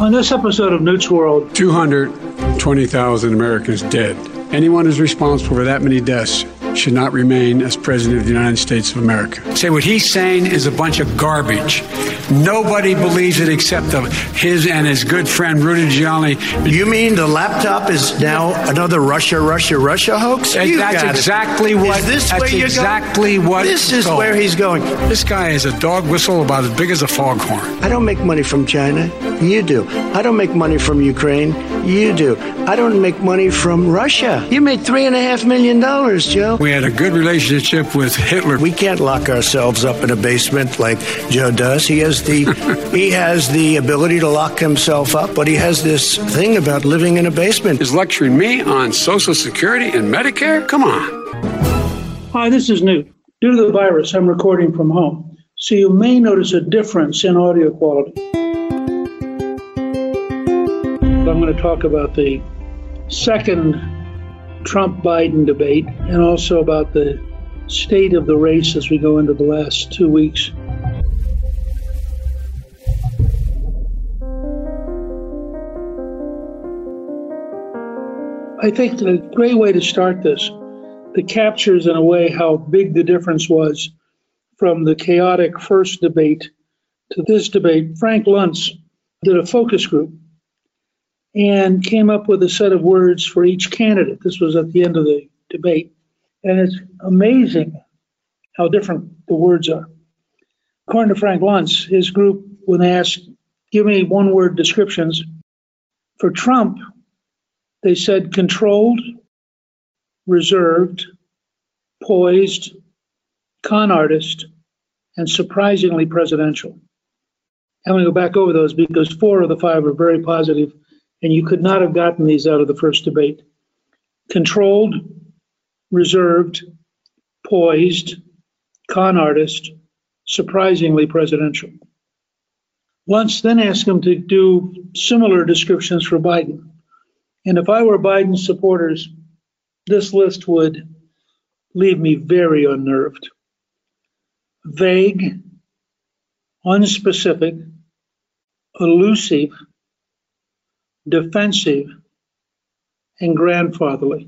On this episode of Newt's World, 220,000 Americans dead. Anyone who's responsible for that many deaths should not remain as President of the United States of America. Say what he's saying is a bunch of garbage. Nobody believes it except his and his good friend Rudy Giuliani. You mean the laptop is now another Russia hoax? That's exactly what. Is this that's where you're exactly going? what. This is where he's going. This guy is a dog whistle about as big as a foghorn. I don't make money from China. You do. I don't make money from Ukraine. You do. I don't make money from Russia. You made $3.5 million, Joe. We had a good relationship with Hitler. We can't lock ourselves up in a basement like Joe does. He has the ability to lock himself up, but he has this thing about living in a basement. Is lecturing me on Social Security and Medicare? Come on. Hi, this is Newt. Due to the virus, I'm recording from home, so you may notice a difference in audio quality. I'm going to talk about the second Trump-Biden debate and also about the state of the race as we go into the last 2 weeks. I think a great way to start this that captures in a way how big the difference was from the chaotic first debate to this debate. Frank Luntz did a focus group and came up with a set of words for each candidate. This was at the end of the debate. And it's amazing how different the words are. According to Frank Luntz, his group, when they asked, give me one-word descriptions, for Trump, they said controlled, reserved, poised, con artist, and surprisingly presidential. I'm going to go back over those because 4 of the 5 are very positive, and you could not have gotten these out of the first debate. Controlled, reserved, poised, con artist, surprisingly presidential. Luntz then asked him to do similar descriptions for Biden. And if I were Biden's supporters, this list would leave me very unnerved. Vague, unspecific, elusive, defensive, and grandfatherly.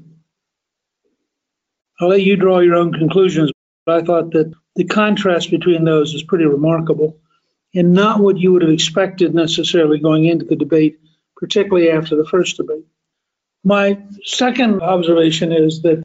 I'll let you draw your own conclusions, but I thought that the contrast between those is pretty remarkable and not what you would have expected necessarily going into the debate, particularly after the first debate. My second observation is that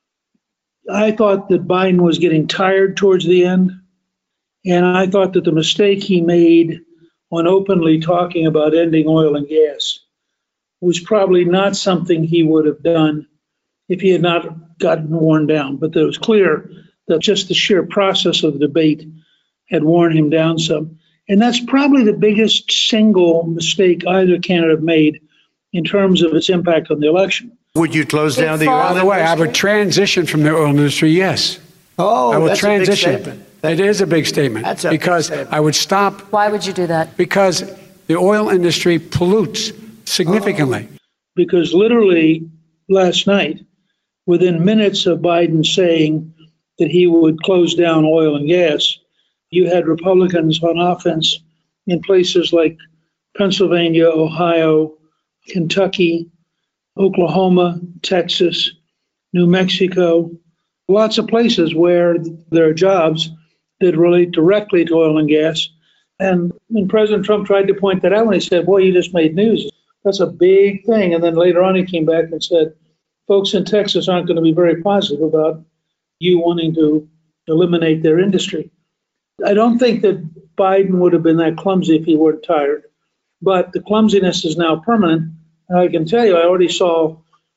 I thought that Biden was getting tired towards the end, and I thought that the mistake he made on openly talking about ending oil and gas was probably not something he would have done if he had not gotten worn down. But it was clear that just the sheer process of the debate had worn him down some. And that's probably the biggest single mistake either candidate made in terms of its impact on the election. Would you close down the oil industry? By the way, I would transition from the oil industry, yes. Oh, I will that's transition. a big statement. It is a big statement. That's a because big statement. I would stop. Why would you do that? Because the oil industry pollutes significantly. Because literally last night, within minutes of Biden saying that he would close down oil and gas, you had Republicans on offense in places like Pennsylvania, Ohio, Kentucky, Oklahoma, Texas, New Mexico, lots of places where there are jobs that relate directly to oil and gas. And when President Trump tried to point that out, when he said, boy, you just made news. That's a big thing. And then later on, he came back and said, folks in Texas aren't going to be very positive about you wanting to eliminate their industry. I don't think that Biden would have been that clumsy if he weren't tired. But the clumsiness is now permanent. And I can tell you, I already saw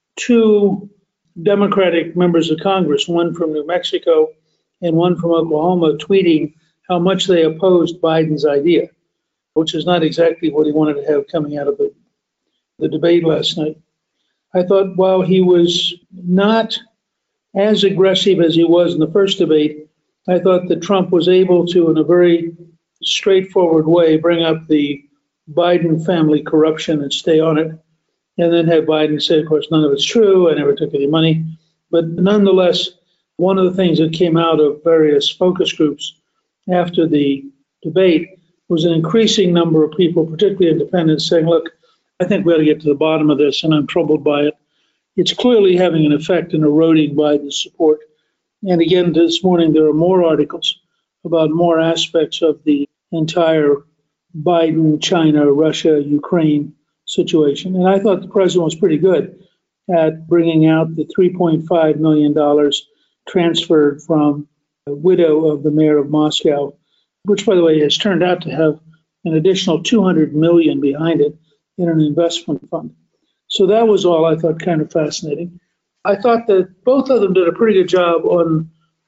2 Democratic members of Congress, one from New Mexico and one from Oklahoma, tweeting how much they opposed Biden's idea, which is not exactly what he wanted to have coming out of the debate last night. I thought while he was not as aggressive as he was in the first debate, I thought that Trump was able to, in a very straightforward way, bring up the Biden family corruption and stay on it, and then have Biden say, of course, none of it's true, I never took any money. But nonetheless, one of the things that came out of various focus groups after the debate was an increasing number of people, particularly independents, saying, look, I think we ought to get to the bottom of this, and I'm troubled by it. It's clearly having an effect in eroding Biden's support. And again, this morning, there are more articles about more aspects of the entire Biden, China, Russia, Ukraine situation. And I thought the president was pretty good at bringing out the $3.5 million transferred from the widow of the mayor of Moscow, which, by the way, has turned out to have an additional $200 million behind it in an investment fund. So that was all I thought kind of fascinating. I thought that both of them did a pretty good job on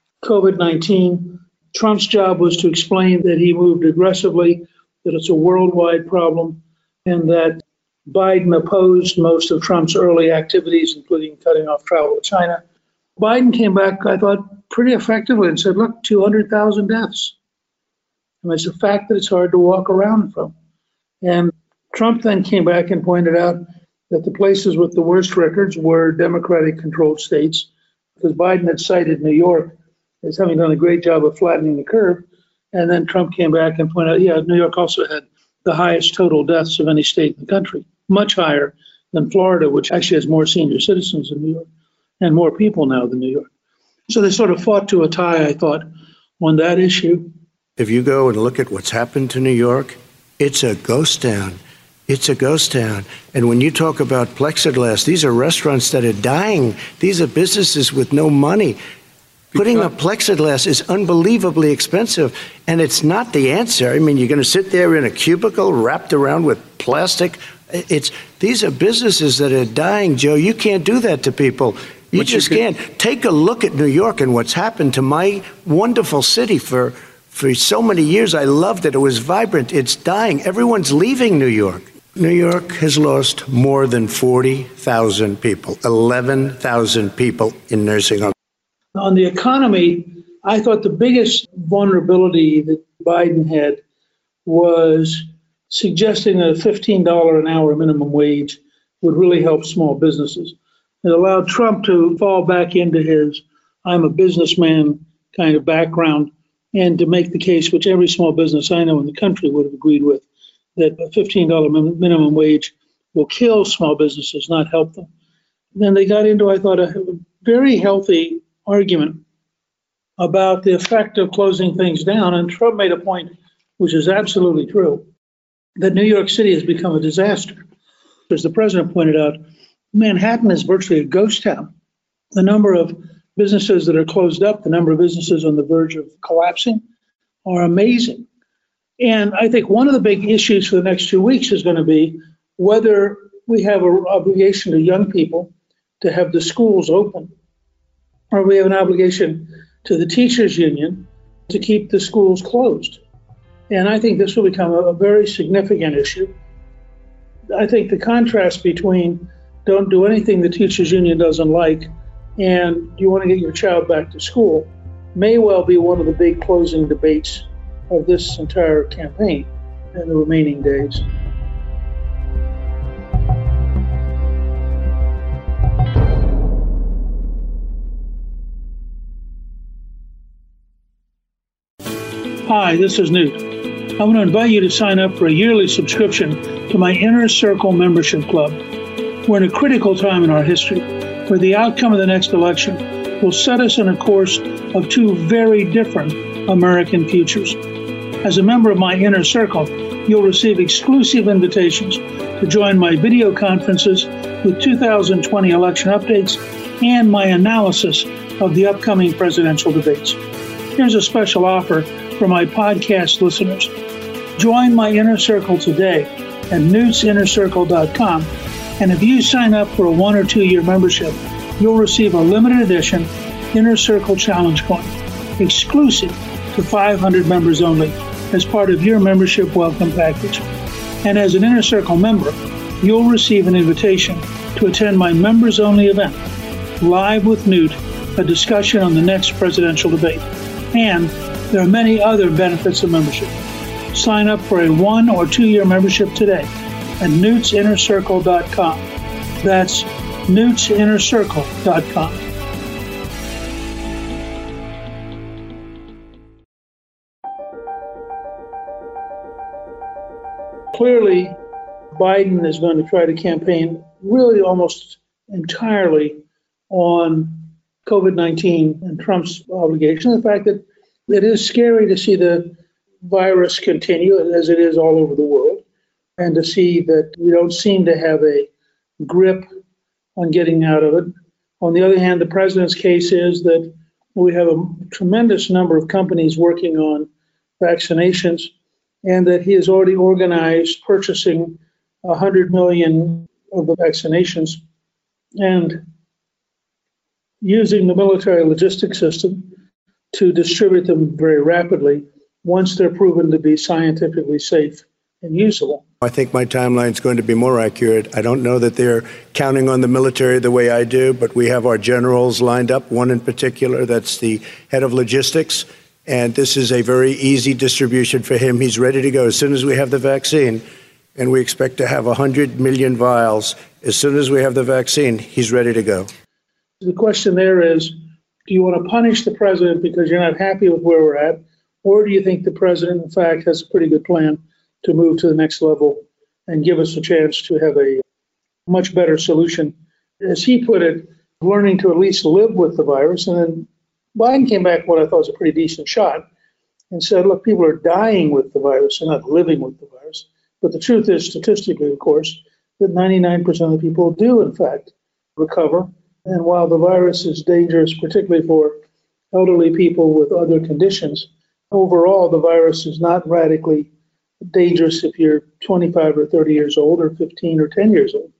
COVID-19. Trump's job was to explain that he moved aggressively, that it's a worldwide problem, and that Biden opposed most of Trump's early activities, including cutting off travel to China. Biden came back, I thought, pretty effectively and said, look, 200,000 deaths. And it's a fact that it's hard to walk around from. And Trump then came back and pointed out that the places with the worst records were Democratic-controlled states, because Biden had cited New York as having done a great job of flattening the curve. And then Trump came back and pointed out, yeah, New York also had the highest total deaths of any state in the country, much higher than Florida, which actually has more senior citizens than New York and more people now than New York. So they sort of fought to a tie, I thought, on that issue. If you go and look at what's happened to New York, it's a ghost town. It's a ghost town. And when you talk about plexiglass, these are restaurants that are dying. These are businesses with no money. Putting up plexiglass is unbelievably expensive, and it's not the answer. I mean, you're going to sit there in a cubicle wrapped around with plastic. These are businesses that are dying, Joe. You can't do that to people. You just can't. Take a look at New York and what's happened to my wonderful city for so many years. I loved it. It was vibrant. It's dying. Everyone's leaving New York. New York has lost more than 40,000 people, 11,000 people in nursing homes. On the economy, I thought the biggest vulnerability that Biden had was suggesting that a $15 an hour minimum wage would really help small businesses. It allowed Trump to fall back into his I'm a businessman kind of background and to make the case, which every small business I know in the country would have agreed with, that a $15 minimum wage will kill small businesses, not help them. Then they got into, I thought, a very healthy argument about the effect of closing things down. And Trump made a point, which is absolutely true, that New York City has become a disaster. As the president pointed out, Manhattan is virtually a ghost town. The number of businesses that are closed up, the number of businesses on the verge of collapsing are amazing. And I think one of the big issues for the next 2 weeks is going to be whether we have an obligation to young people to have the schools open, or we have an obligation to the teachers union to keep the schools closed. And I think this will become a very significant issue. I think the contrast between don't do anything the teachers union doesn't like and you want to get your child back to school may well be one of the big closing debates of this entire campaign in the remaining days. Hi, this is Newt. I want to invite you to sign up for a yearly subscription to my Inner Circle membership club. We're in a critical time in our history where the outcome of the next election will set us on a course of two very different American futures. As a member of my Inner Circle, you'll receive exclusive invitations to join my video conferences with 2020 election updates and my analysis of the upcoming presidential debates. Here's a special offer for my podcast listeners. Join my Inner Circle today at newtsinnercircle.com, and if you sign up for a 1 or 2 year membership, you'll receive a limited edition Inner Circle Challenge coin, exclusive to 500 members only, as part of your membership welcome package. And as an Inner Circle member, you'll receive an invitation to attend my members-only event, Live with Newt, a discussion on the next presidential debate. And there are many other benefits of membership. Sign up for a 1 or 2 year membership today at newtsinnercircle.com. That's newtsinnercircle.com. Clearly, Biden is going to try to campaign really almost entirely on COVID-19 and Trump's obligation. The fact that it is scary to see the virus continue as it is all over the world, and to see that we don't seem to have a grip on getting out of it. On the other hand, the president's case is that we have a tremendous number of companies working on vaccinations, and that he has already organized purchasing 100 million of the vaccinations and using the military logistics system to distribute them very rapidly once they're proven to be scientifically safe and usable. I think my timeline is going to be more accurate. I don't know that they're counting on the military the way I do, but we have our generals lined up, one in particular that's the head of logistics, and this is a very easy distribution for him. He's ready to go as soon as we have the vaccine, and we expect to have 100 million vials. As soon as we have the vaccine, he's ready to go. The question there is, do you want to punish the president because you're not happy with where we're at, or do you think the president, in fact, has a pretty good plan to move to the next level and give us a chance to have a much better solution? As he put it, learning to at least live with the virus. And then Biden came back with what I thought was a pretty decent shot and said, look, people are dying with the virus and not living with the virus. But the truth is, statistically, of course, that 99% of the people do, in fact, recover. And while the virus is dangerous, particularly for elderly people with other conditions, overall, the virus is not radically dangerous if you're 25 or 30 years old or 15 or 10 years old.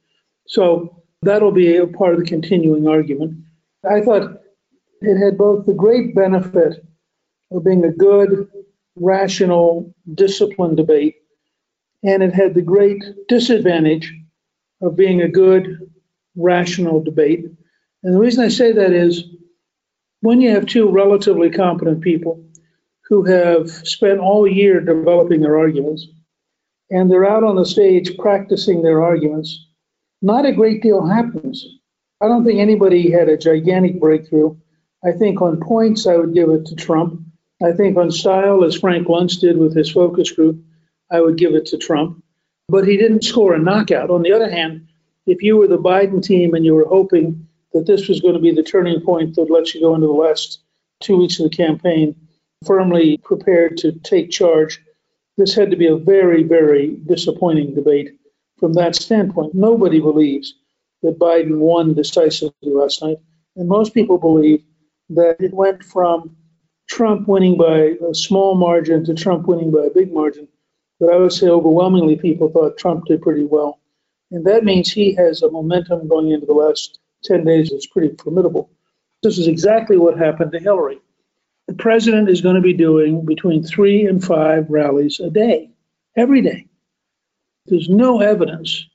So that'll be a part of the continuing argument. I thought it had both the great benefit of being a good, rational, disciplined debate, and it had the great disadvantage of being a good, rational debate. And the reason I say that is when you have two relatively competent people who have spent all year developing their arguments, and they're out on the stage practicing their arguments, not a great deal happens. I don't think anybody had a gigantic breakthrough. I think on points, I would give it to Trump. I think on style, as Frank Luntz did with his focus group, I would give it to Trump. But he didn't score a knockout. On the other hand, if you were the Biden team and you were hoping that this was going to be the turning point that lets you go into the last 2 weeks of the campaign firmly prepared to take charge, this had to be a very, very disappointing debate from that standpoint. Nobody believes that Biden won decisively last night, and most people believe that it went from Trump winning by a small margin to Trump winning by a big margin. But I would say overwhelmingly people thought Trump did pretty well. And that means he has a momentum going into the last 10 days that's pretty formidable. This is exactly what happened to Hillary. The president is going to be doing between 3 and 5 rallies a day, every day. There's no evidence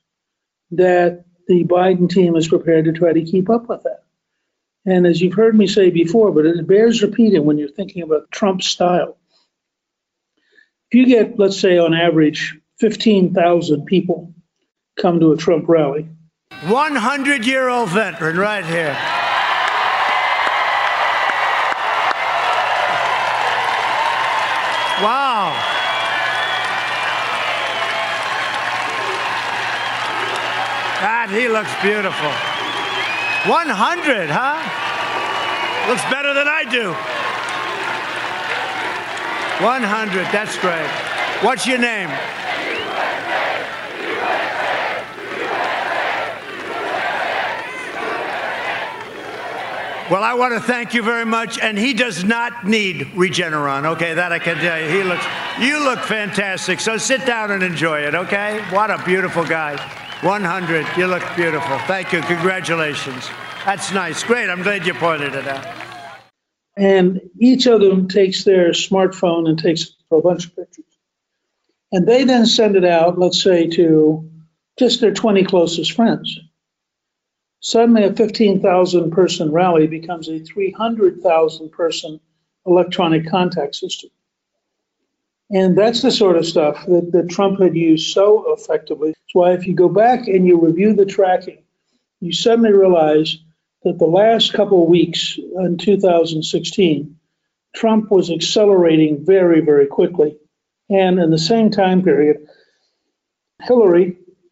that the Biden team is prepared to try to keep up with that. And as you've heard me say before, but it bears repeating when you're thinking about Trump's style. If you get, let's say, on average, 15,000 people come to a Trump rally. 100-year-old veteran right here. Wow. God, he looks beautiful. 100, huh? Looks better than I do. 100, that's great. What's your name? Well, I want to thank you very much, and he does not need Regeneron, okay? That I can tell you. You look fantastic, so sit down and enjoy it, okay? What a beautiful guy. 100, you look beautiful. Thank you, congratulations. That's nice, great, I'm glad you pointed it out. And each of them takes their smartphone and takes a bunch of pictures. And they then send it out, let's say, to just their 20 closest friends. Suddenly a 15,000 person rally becomes a 300,000 person electronic contact system. And that's the sort of stuff that Trump had used so effectively. That's why if you go back and you review the tracking, you suddenly realize that the last couple of weeks in 2016, Trump was accelerating very, very quickly. And in the same time period, Hillary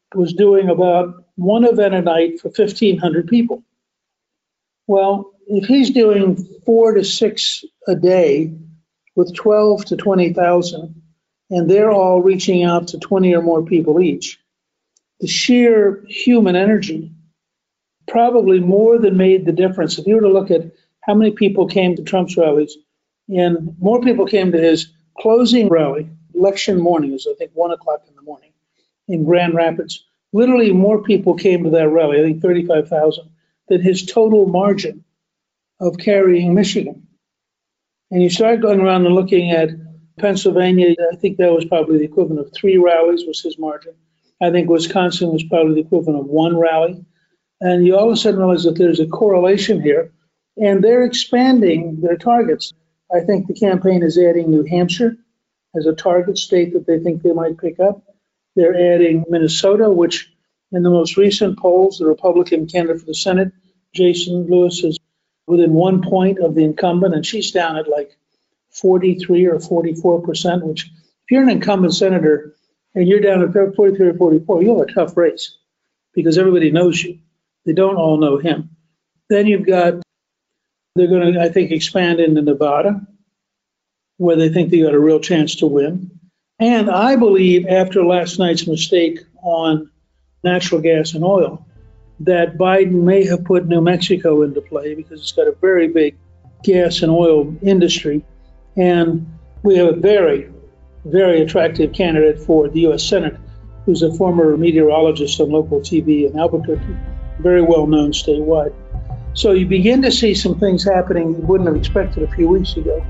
was doing about one event a night for 1,500 people. Well, if he's doing 4 to 6 a day with 12 to 20,000, and they're all reaching out to 20 or more people each, the sheer human energy probably more than made the difference. If you were to look at how many people came to Trump's rallies, and more people came to his closing rally, election morning, it was I think 1 o'clock in the morning in Grand Rapids. Literally more people came to that rally, I think 35,000, than his total margin of carrying Michigan. And you start going around and looking at Pennsylvania, I think that was probably the equivalent of 3 rallies was his margin. I think Wisconsin was probably the equivalent of 1 rally. And you all of a sudden realize that there's a correlation here, and they're expanding their targets. I think the campaign is adding New Hampshire as a target state that they think they might pick up. They're adding Minnesota, which in the most recent polls, the Republican candidate for the Senate, Jason Lewis, is within 1 point of the incumbent, and she's down at like 43 or 44%, which if you're an incumbent senator and you're down at 43 or 44, you'll have a tough race because everybody knows you. They don't all know him. Then you've got, they're going to, I think, expand into Nevada, where they think they got a real chance to win. And I believe after last night's mistake on natural gas and oil, that Biden may have put New Mexico into play because it's got a very big gas and oil industry. And we have a very, very attractive candidate for the U.S. Senate, who's a former meteorologist on local TV in Albuquerque, very well known statewide. So you begin to see some things happening you wouldn't have expected a few weeks ago.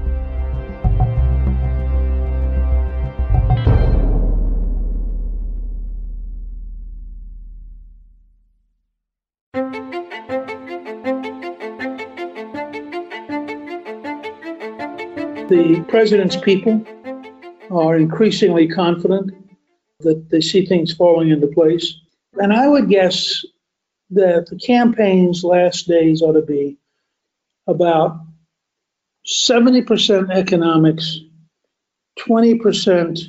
The president's people are increasingly confident that they see things falling into place. And I would guess that the campaign's last days ought to be about 70% economics, 20%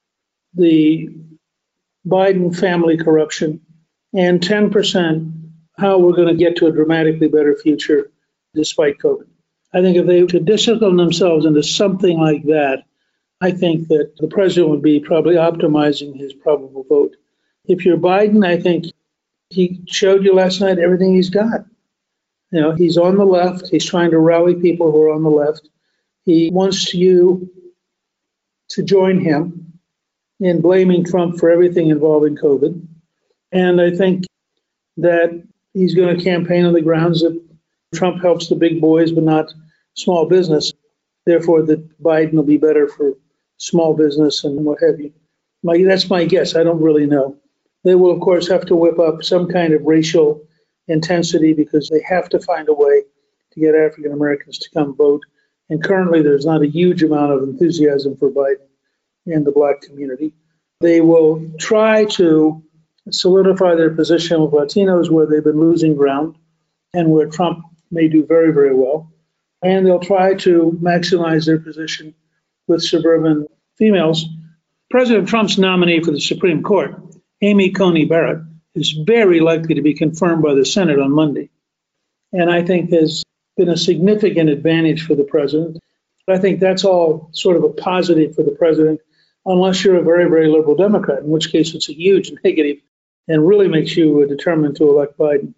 the Biden family corruption, and 10% how we're going to get to a dramatically better future despite COVID. I think if they could discipline themselves into something like that, I think that the president would be probably optimizing his probable vote. If you're Biden, I think he showed you last night everything he's got. You know, he's on the left. He's trying to rally people who are on the left. He wants you to join him in blaming Trump for everything involving COVID. And I think that he's going to campaign on the grounds that Trump helps the big boys, but not small business. Therefore, that Biden will be better for small business and what have you. That's my guess. I don't really know. They will, of course, have to whip up some kind of racial intensity because they have to find a way to get African Americans to come vote. And currently, there's not a huge amount of enthusiasm for Biden in the black community. They will try to solidify their position with Latinos where they've been losing ground and where Trump may do very, very well. And they'll try to maximize their position with suburban females. President Trump's nominee for the Supreme Court, Amy Coney Barrett, is very likely to be confirmed by the Senate on Monday. And I think has been a significant advantage for the president. I think that's all sort of a positive for the president, unless you're a very, very liberal Democrat, in which case it's a huge negative and really makes you determined to elect Biden.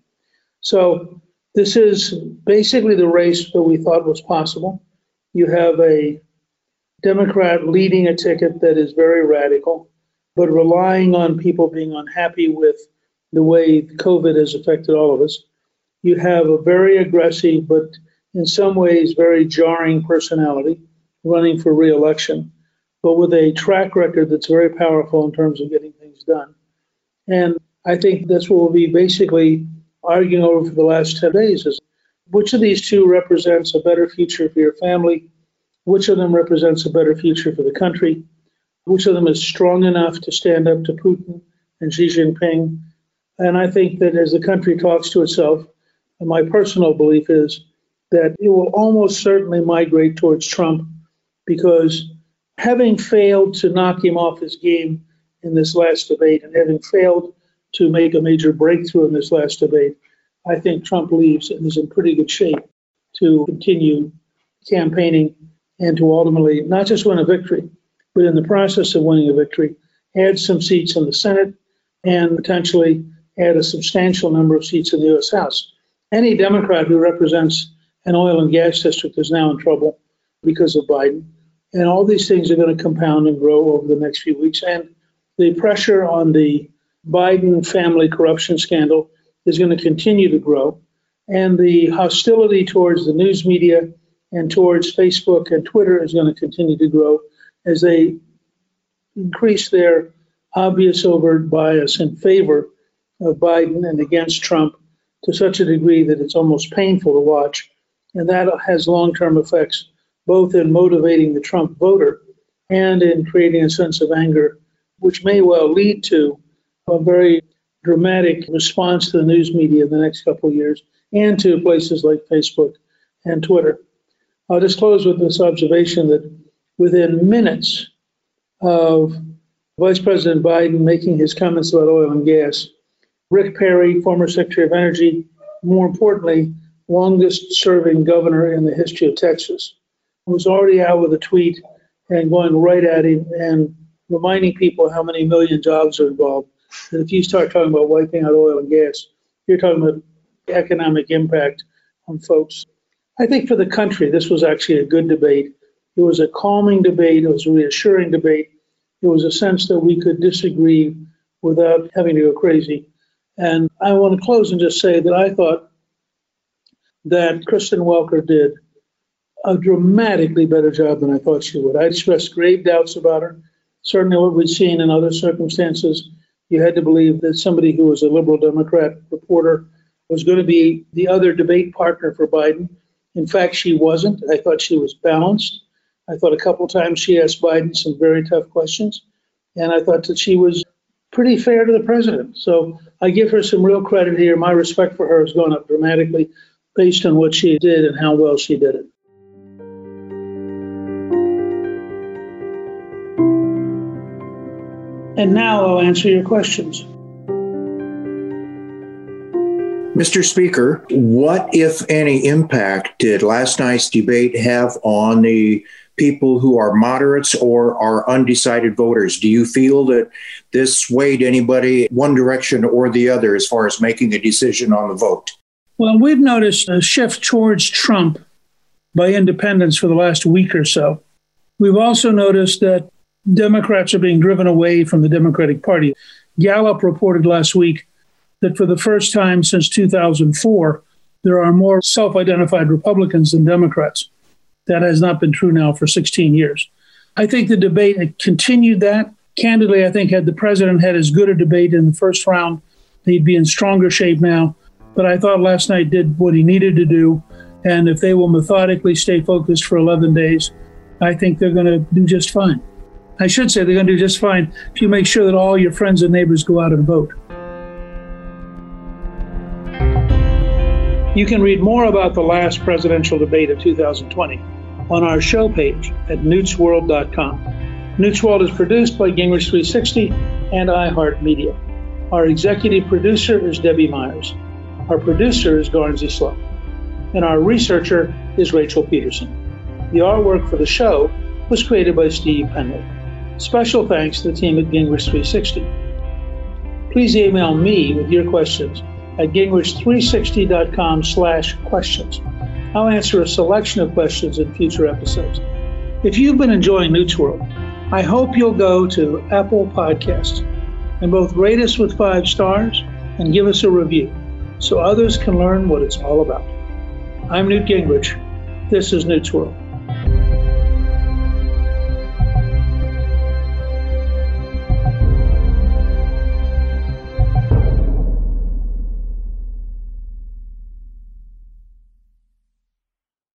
So this is basically the race that we thought was possible. You have a Democrat leading a ticket that is very radical, but relying on people being unhappy with the way COVID has affected all of us. You have a very aggressive, but in some ways very jarring personality running for re-election, but with a track record that's very powerful in terms of getting things done. And I think that's what we'll be basically arguing over for the last 10 days is which of these two represents a better future for your family, which of them represents a better future for the country, which of them is strong enough to stand up to Putin and Xi Jinping. And I think that as the country talks to itself, and my personal belief is that it will almost certainly migrate towards Trump because having failed to knock him off his game in this last debate and having failed to make a major breakthrough in this last debate, I think Trump leaves and is in pretty good shape to continue campaigning and to ultimately not just win a victory, but in the process of winning a victory, add some seats in the Senate and potentially add a substantial number of seats in the U.S. House. Any Democrat who represents an oil and gas district is now in trouble because of Biden. And all these things are going to compound and grow over the next few weeks. And the pressure on the Biden family corruption scandal is going to continue to grow. And the hostility towards the news media and towards Facebook and Twitter is going to continue to grow as they increase their obvious overt bias in favor of Biden and against Trump to such a degree that it's almost painful to watch. And that has long-term effects, both in motivating the Trump voter and in creating a sense of anger, which may well lead to a very dramatic response to the news media in the next couple of years and to places like Facebook and Twitter. I'll just close with this observation that within minutes of Vice President Biden making his comments about oil and gas, Rick Perry, former Secretary of Energy, more importantly, longest serving governor in the history of Texas, was already out with a tweet and going right at him and reminding people how many million jobs are involved. That if you start talking about wiping out oil and gas, you're talking about economic impact on folks. I think for the country, this was actually a good debate. It was a calming debate. It was a reassuring debate. It was a sense that we could disagree without having to go crazy. And I want to close and just say that I thought that Kristen Welker did a dramatically better job than I thought she would. I expressed grave doubts about her. Certainly what we'd seen in other circumstances, you had to believe that somebody who was a liberal Democrat reporter was going to be the other debate partner for Biden. In fact, she wasn't. I thought she was balanced. I thought a couple of times she asked Biden some very tough questions. And I thought that she was pretty fair to the president. So I give her some real credit here. My respect for her has gone up dramatically based on what she did and how well she did it. And now I'll answer your questions. Mr. Speaker, what, if any, impact did last night's debate have on the people who are moderates or are undecided voters? Do you feel that this swayed anybody one direction or the other as far as making a decision on the vote? Well, we've noticed a shift towards Trump by independents for the last week or so. We've also noticed that Democrats are being driven away from the Democratic Party. Gallup reported last week that for the first time since 2004, there are more self-identified Republicans than Democrats. That has not been true now for 16 years. I think the debate continued that. Candidly, I think had the president had as good a debate in the first round, he'd be in stronger shape now. But I thought last night did what he needed to do. And if they will methodically stay focused for 11 days, I think they're going to do just fine. I should say they're going to do just fine if you make sure that all your friends and neighbors go out and vote. You can read more about the last presidential debate of 2020 on our show page at newtsworld.com. Newt's World is produced by Gingrich 360 and iHeartMedia. Our executive producer is Debbie Myers. Our producer is Garnsey Sloan. And our researcher is Rachel Peterson. The artwork for the show was created by Steve Penley. Special thanks to the team at Gingrich 360. Please email me with your questions at gingrich360.com/questions. I'll answer a selection of questions in future episodes. If you've been enjoying Newt's World, I hope you'll go to Apple Podcasts and both rate us with 5 stars and give us a review so others can learn what it's all about. I'm Newt Gingrich. This is Newt's World.